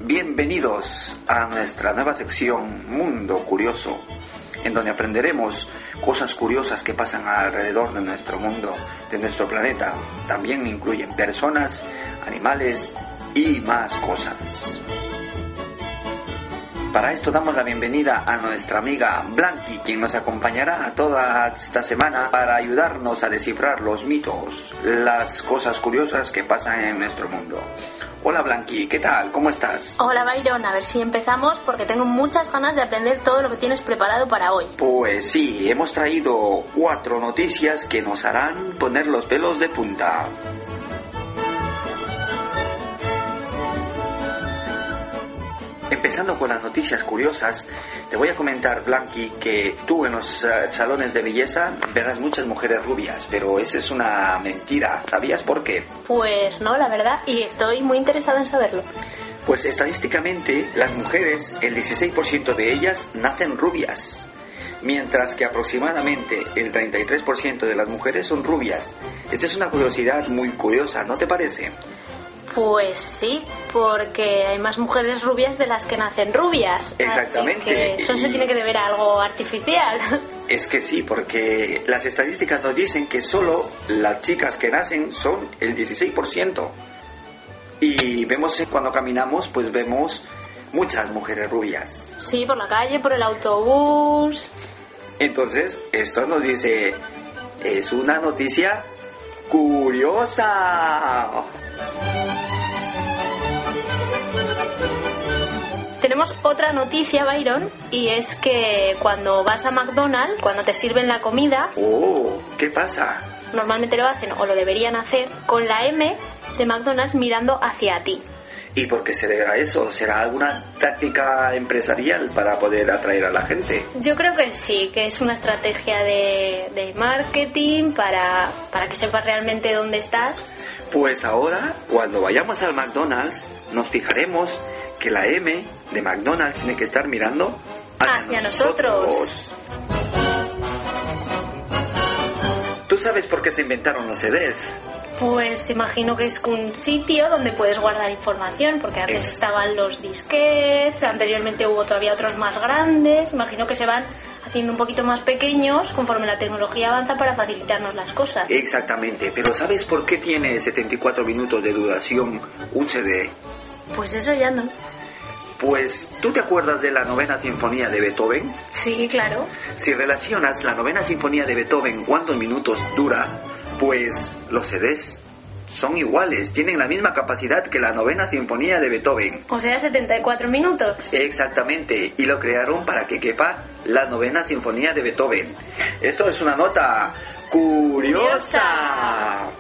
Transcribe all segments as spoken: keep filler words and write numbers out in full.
Bienvenidos a nuestra nueva sección Mundo Curioso, en donde aprenderemos cosas curiosas que pasan alrededor de nuestro mundo, de nuestro planeta. También incluyen personas, animales y más cosas. Para esto damos la bienvenida a nuestra amiga Blanqui, quien nos acompañará toda esta semana para ayudarnos a descifrar los mitos, las cosas curiosas que pasan en nuestro mundo. Hola Blanqui, ¿qué tal? ¿Cómo estás? Hola Byron, a ver si empezamos porque tengo muchas ganas de aprender todo lo que tienes preparado para hoy. Pues sí, hemos traído cuatro noticias que nos harán poner los pelos de punta. Empezando con las noticias curiosas, te voy a comentar, Blanqui, que tú en los uh, salones de belleza verás muchas mujeres rubias, pero esa es una mentira. ¿Sabías por qué? Pues no, la verdad, y estoy muy interesada en saberlo. Pues estadísticamente, las mujeres, el dieciséis por ciento de ellas nacen rubias, mientras que aproximadamente el treinta y tres por ciento de las mujeres son rubias. Esta es una curiosidad muy curiosa, ¿no te parece? Pues sí, porque hay más mujeres rubias de las que nacen rubias. Exactamente. Así que eso se tiene que deber a algo artificial. Es que sí, porque las estadísticas nos dicen que solo las chicas que nacen son el dieciséis por ciento. Y vemos cuando caminamos, pues vemos muchas mujeres rubias. Sí, por la calle, por el autobús. Entonces, esto nos dice, es una noticia curiosa. Tenemos otra noticia, Byron, y es que cuando vas a McDonald's, cuando te sirven la comida... Oh, ¿qué pasa? Normalmente lo hacen, o lo deberían hacer, con la M de McDonald's mirando hacia ti. ¿Y por qué se deberá eso? ¿Será alguna táctica empresarial para poder atraer a la gente? Yo creo que sí, que es una estrategia de, de marketing para, para que sepas realmente dónde estás. Pues ahora, cuando vayamos al McDonald's, nos fijaremos que la M de McDonald's tiene que estar mirando hacia, hacia nosotros. nosotros. ¿Tú sabes por qué se inventaron los C Ds? Pues imagino que es un sitio donde puedes guardar información, porque antes es. estaban los disquetes, anteriormente hubo todavía otros más grandes. Imagino que se van haciendo un poquito más pequeños conforme la tecnología avanza para facilitarnos las cosas. Exactamente, pero ¿sabes por qué tiene setenta y cuatro minutos de duración un C D? Pues eso ya no. Pues, ¿tú te acuerdas de la novena sinfonía de Beethoven? Sí, claro. Si relacionas la novena sinfonía de Beethoven, ¿cuántos minutos dura? Pues los C Ds son iguales, tienen la misma capacidad que la novena sinfonía de Beethoven. O sea, setenta y cuatro minutos. Exactamente, y lo crearon para que quepa la novena sinfonía de Beethoven. Esto es una nota curiosa.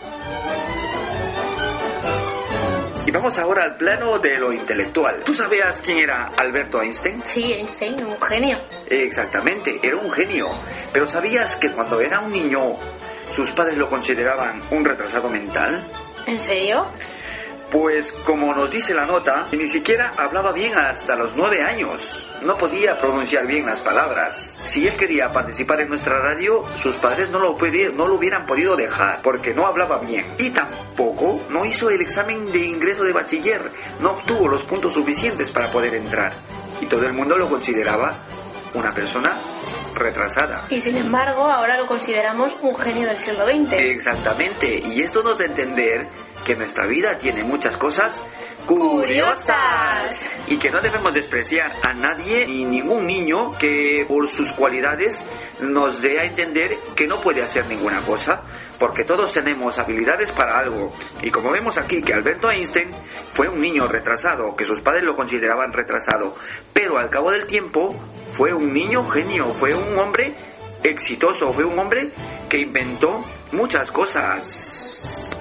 Y vamos ahora al plano de lo intelectual. ¿Tú sabías quién era Alberto Einstein? Sí, Einstein, un genio. Exactamente, era un genio. Pero ¿sabías que cuando era un niño sus padres lo consideraban un retrasado mental? ¿En serio? Pues como nos dice la nota, ni siquiera hablaba bien hasta los nueve años. No podía pronunciar bien las palabras. Si él quería participar en nuestra radio, sus padres no lo, no lo hubieran podido dejar, porque no hablaba bien. Y tampoco no hizo el examen de ingreso de bachiller. No obtuvo los puntos suficientes para poder entrar. Y todo el mundo lo consideraba una persona retrasada. Y sin embargo, ahora lo consideramos un genio del siglo veinte. Exactamente. Y esto nos da a entender que nuestra vida tiene muchas cosas curiosas y que no debemos despreciar a nadie ni ningún niño que por sus cualidades nos dé a entender que no puede hacer ninguna cosa, porque todos tenemos habilidades para algo. Y como vemos aquí que Alberto Einstein fue un niño retrasado, que sus padres lo consideraban retrasado, pero al cabo del tiempo fue un niño genio, fue un hombre exitoso, fue un hombre que inventó muchas cosas.